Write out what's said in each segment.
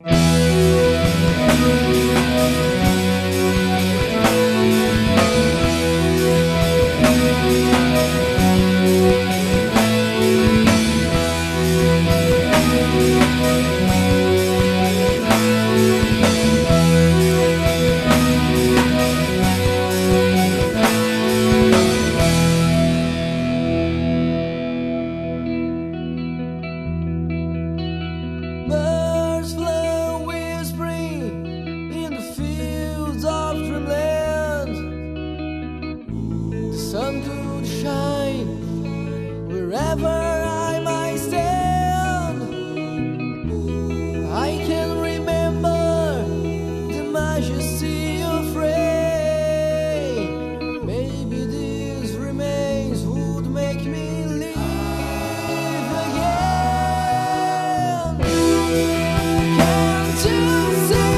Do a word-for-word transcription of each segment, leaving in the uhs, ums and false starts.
Birds flew whispering in the fields of dreamland. The sun could shine wherever I might stand. I can remember the majesty of rain. Maybe these remains would make me live again. Can't you see?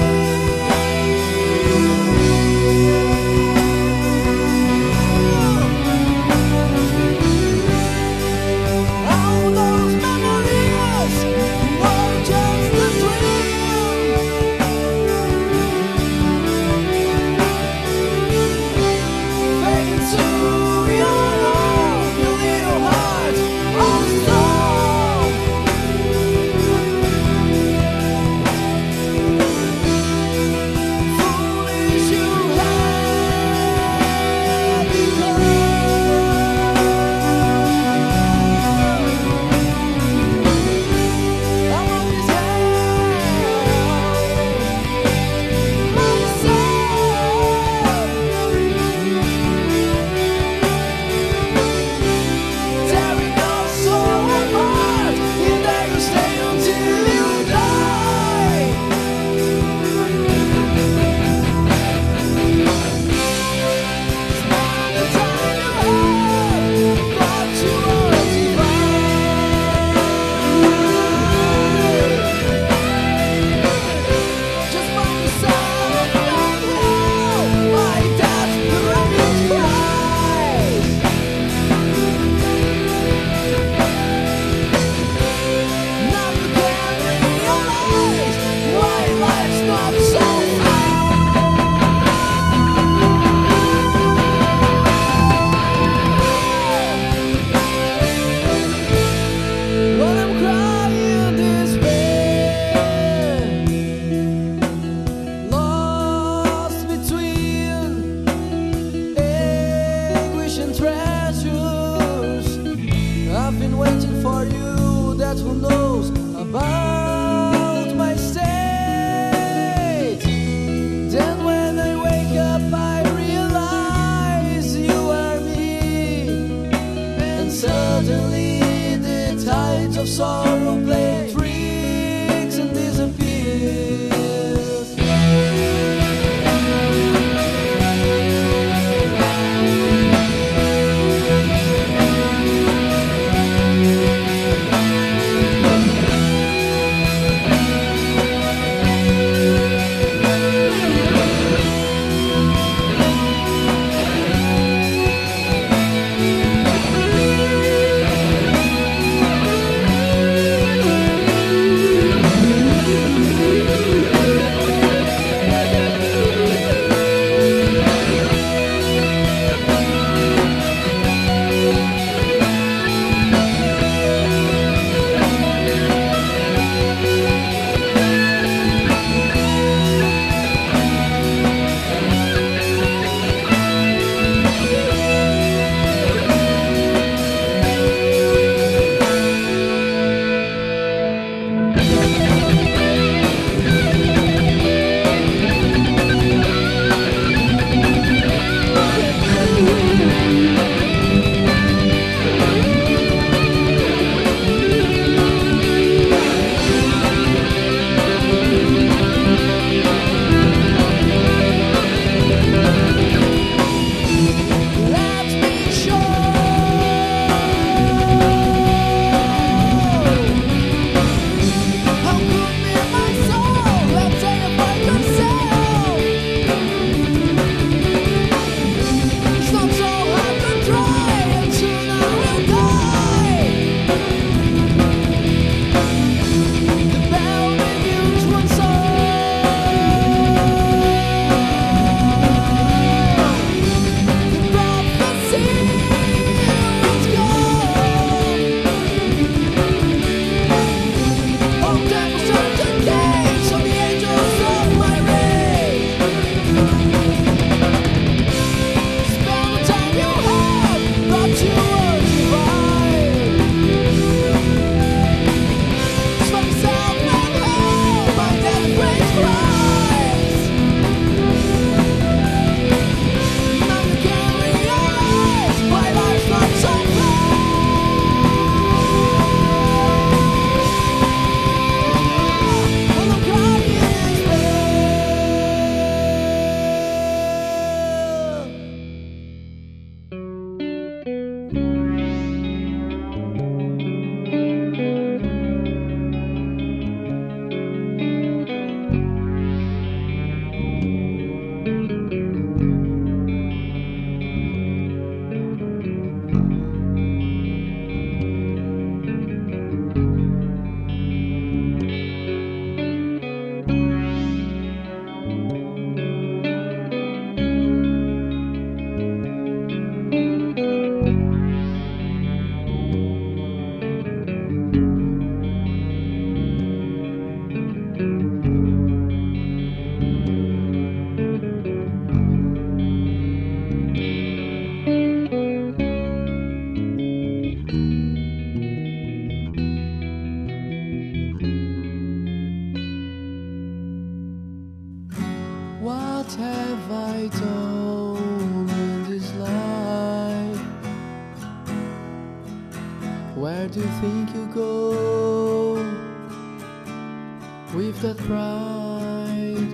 All those memories were just a dream. Fade to your own, your little heart of stone. Foolish you have become. I always had myself. Tearing us all apart, and there you stay until you die. Spend the time you have, but you are divine. Just by the side of hell, my desperate cries. Now you can realize why life's not so fast. When I'm crying despair, lost between anguish and treasures, I've been waiting for you, that who knows about my state. Then when I wake up I realize you are me, and suddenly the tides of sorrow play tricks and disappears. do you think you go with that pride?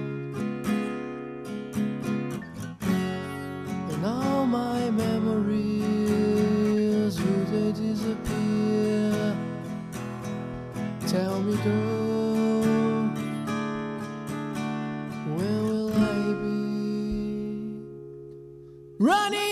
And now my memories, will they disappear? Tell me, girl, where will I be? Running